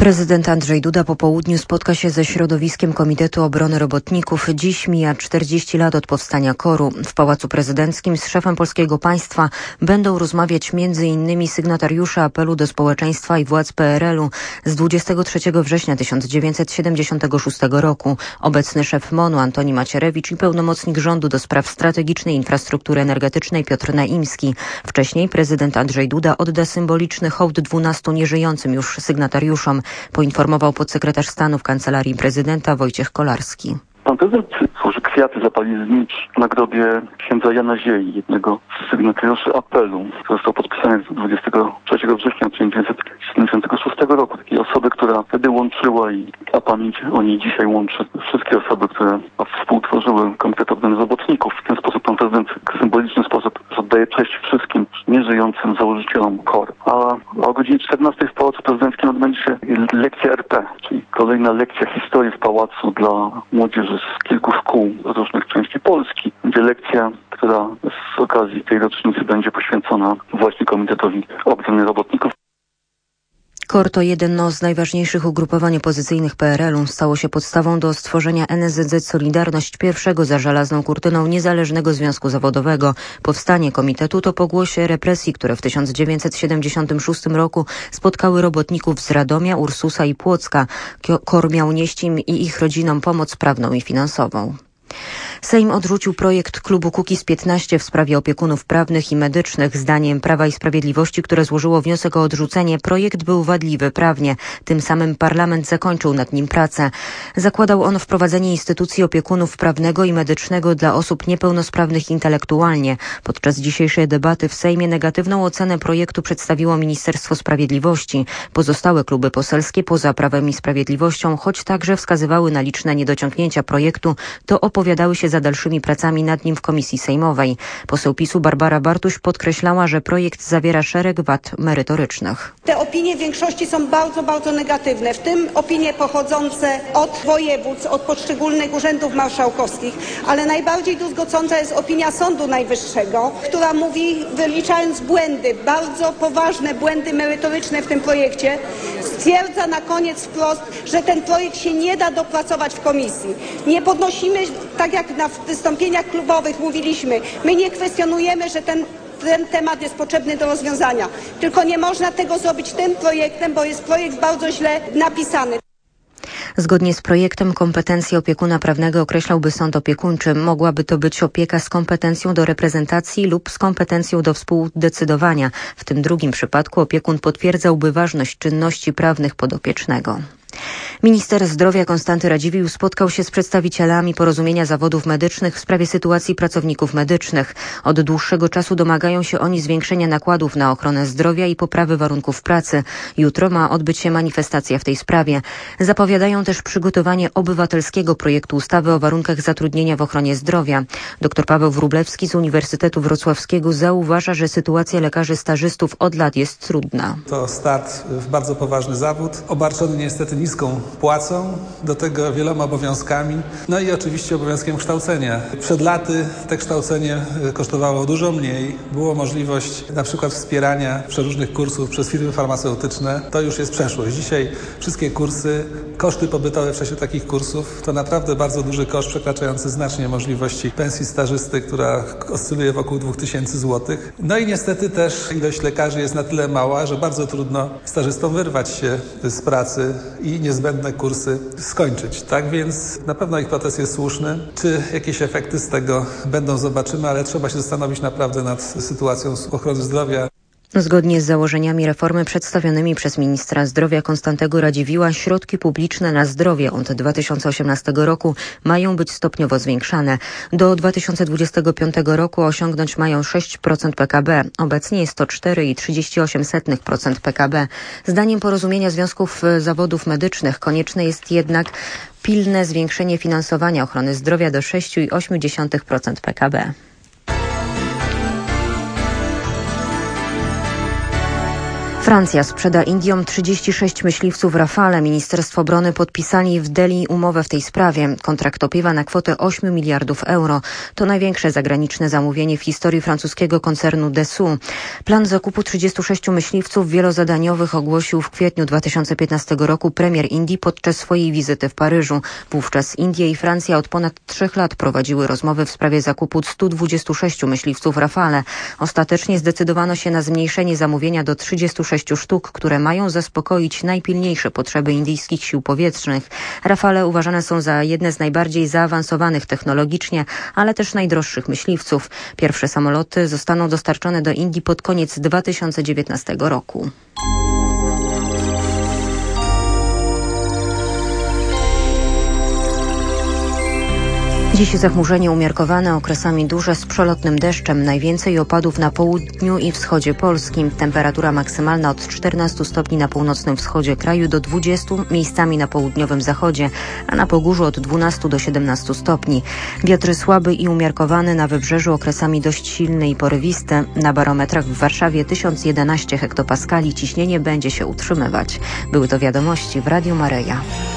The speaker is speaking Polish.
Prezydent Andrzej Duda po południu spotka się ze środowiskiem Komitetu Obrony Robotników. Dziś mija 40 lat od powstania KOR-u. W Pałacu Prezydenckim z szefem polskiego państwa będą rozmawiać m.in. sygnatariusze apelu do społeczeństwa i władz PRL-u z 23 września 1976 roku. Obecny szef MON-u Antoni Macierewicz i pełnomocnik rządu do spraw strategicznej infrastruktury energetycznej Piotr Naimski. Wcześniej prezydent Andrzej Duda odda symboliczny hołd 12 nieżyjącym już sygnatariuszom, poinformował podsekretarz stanu w Kancelarii Prezydenta Wojciech Kolarski. Pan prezydent złoży kwiaty, zapali znicz na grobie księdza Jana Ziei, jednego z sygnatariuszy apelu, który został podpisany 23 września 1976 roku. Takiej osoby, która wtedy łączyła a pamięć o niej dzisiaj łączy wszystkie osoby, które współtworzyły Komitet Obrony Robotników. W ten sposób pan prezydent w symboliczny sposób oddaje cześć wszystkim nieżyjącym założycielom KOR. A o godzinie 14 w Pałacu Prezydenckim odbędzie się lekcja RP, czyli kolejna lekcja historii w pałacu dla młodzieży z kilku szkół z różnych części Polski. Będzie lekcja, która z okazji tej rocznicy będzie poświęcona właśnie Komitetowi Obrony Robotników. KOR to jedno z najważniejszych ugrupowań opozycyjnych PRL-u. Stało się podstawą do stworzenia NSZZ Solidarność, pierwszego za żelazną kurtyną niezależnego związku zawodowego. Powstanie komitetu to pogłosie represji, które w 1976 roku spotkały robotników z Radomia, Ursusa i Płocka. KOR miał nieść im i ich rodzinom pomoc prawną i finansową. Sejm odrzucił projekt klubu Kukiz15 w sprawie opiekunów prawnych i medycznych. Zdaniem Prawa i Sprawiedliwości, które złożyło wniosek o odrzucenie, projekt był wadliwy prawnie. Tym samym parlament zakończył nad nim pracę. Zakładał on wprowadzenie instytucji opiekunów prawnego i medycznego dla osób niepełnosprawnych intelektualnie. Podczas dzisiejszej debaty w Sejmie negatywną ocenę projektu przedstawiło Ministerstwo Sprawiedliwości. Pozostałe kluby poselskie poza Prawem i Sprawiedliwością, choć także wskazywały na liczne niedociągnięcia projektu, to opowiadały się za dalszymi pracami nad nim w komisji sejmowej. Poseł PiS-u Barbara Bartuś podkreślała, że projekt zawiera szereg wad merytorycznych. Te opinie w większości są bardzo, bardzo negatywne, w tym opinie pochodzące od województw, od poszczególnych urzędów marszałkowskich, ale najbardziej druzgocąca jest opinia Sądu Najwyższego, która mówi, wyliczając błędy, bardzo poważne błędy merytoryczne w tym projekcie, stwierdza na koniec wprost, że ten projekt się nie da dopracować w komisji. Nie podnosimy, tak jak na wystąpieniach klubowych mówiliśmy, my nie kwestionujemy, że ten temat jest potrzebny do rozwiązania. Tylko nie można tego zrobić tym projektem, bo jest projekt bardzo źle napisany. Zgodnie z projektem kompetencje opiekuna prawnego określałby sąd opiekuńczy. Mogłaby to być opieka z kompetencją do reprezentacji lub z kompetencją do współdecydowania. W tym drugim przypadku opiekun potwierdzałby ważność czynności prawnych podopiecznego. Minister zdrowia Konstanty Radziwiłł spotkał się z przedstawicielami Porozumienia Zawodów Medycznych w sprawie sytuacji pracowników medycznych. Od dłuższego czasu domagają się oni zwiększenia nakładów na ochronę zdrowia i poprawy warunków pracy. Jutro ma odbyć się manifestacja w tej sprawie. Zapowiadają też przygotowanie obywatelskiego projektu ustawy o warunkach zatrudnienia w ochronie zdrowia. Dr Paweł Wróblewski z Uniwersytetu Wrocławskiego zauważa, że sytuacja lekarzy stażystów od lat jest trudna. To start w bardzo poważny zawód, obarczony niestety niską płacą, do tego wieloma obowiązkami, no i oczywiście obowiązkiem kształcenia. Przed laty te kształcenie kosztowało dużo mniej, było możliwość na przykład wspierania przeróżnych kursów przez firmy farmaceutyczne. To już jest przeszłość. Dzisiaj wszystkie kursy, koszty pobytowe w czasie takich kursów to naprawdę bardzo duży koszt przekraczający znacznie możliwości pensji stażysty, która oscyluje wokół 2000 zł. No i niestety też ilość lekarzy jest na tyle mała, że bardzo trudno stażystom wyrwać się z pracy i niezbędne kursy skończyć. Tak więc na pewno ich protest jest słuszny. Czy jakieś efekty z tego będą, zobaczymy, ale trzeba się zastanowić naprawdę nad sytuacją ochrony zdrowia. Zgodnie z założeniami reformy przedstawionymi przez ministra zdrowia Konstantego Radziwiłła środki publiczne na zdrowie od 2018 roku mają być stopniowo zwiększane. Do 2025 roku osiągnąć mają 6% PKB. Obecnie jest to 4,38% PKB. Zdaniem Porozumienia Związków Zawodów Medycznych konieczne jest jednak pilne zwiększenie finansowania ochrony zdrowia do 6,8% PKB. Francja sprzeda Indiom 36 myśliwców Rafale. Ministerstwo Obrony podpisali w Delhi umowę w tej sprawie. Kontrakt opiewa na kwotę 8 miliardów euro. To największe zagraniczne zamówienie w historii francuskiego koncernu Dassault. Plan zakupu 36 myśliwców wielozadaniowych ogłosił w kwietniu 2015 roku premier Indii podczas swojej wizyty w Paryżu. Wówczas Indie i Francja od ponad 3 lat prowadziły rozmowy w sprawie zakupu 126 myśliwców Rafale. Ostatecznie zdecydowano się na zmniejszenie zamówienia do 36 sztuk, które mają zaspokoić najpilniejsze potrzeby indyjskich sił powietrznych. Rafale uważane są za jedne z najbardziej zaawansowanych technologicznie, ale też najdroższych myśliwców. Pierwsze samoloty zostaną dostarczone do Indii pod koniec 2019 roku. Dziś zachmurzenie umiarkowane, okresami duże z przelotnym deszczem. Najwięcej opadów na południu i wschodzie Polski. Temperatura maksymalna od 14 stopni na północnym wschodzie kraju do 20 miejscami na południowym zachodzie, a na Pogórzu od 12 do 17 stopni. Wiatry słaby i umiarkowany, na wybrzeżu okresami dość silny i porywiste. Na barometrach w Warszawie 1011 hektopaskali. Ciśnienie będzie się utrzymywać. Były to wiadomości w Radiu Maryja.